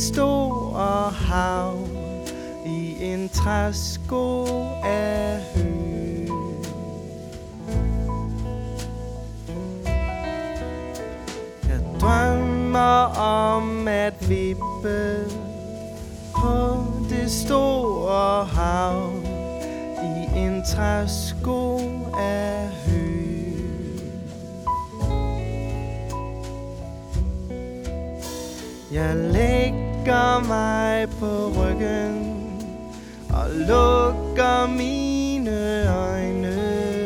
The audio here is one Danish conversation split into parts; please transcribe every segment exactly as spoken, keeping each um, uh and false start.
store hav i en træsko af hø. Jeg drømmer om at vippe på det store hav i en træsko af hø. Jeg lægger mig på ryggen og lukker mine øjne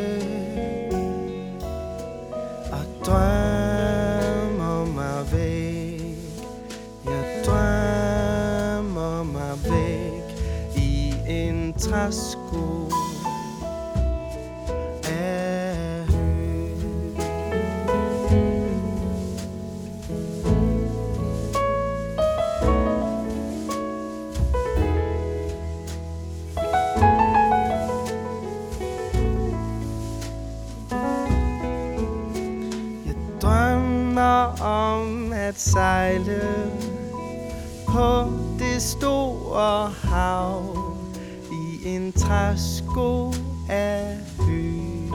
og drømmer mig væk. Jeg drømmer mig væk i en træsko af hø. Drømmer om at sejle på det store hav i en træsko af hø.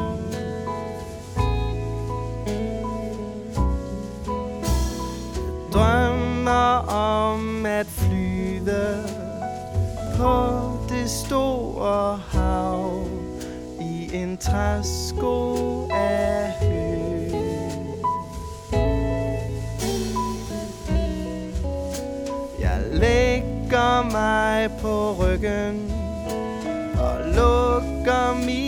Drømmer om at flyve på det store hav i en træsko af hø. Jeg lægger mig på ryggen og lukker mine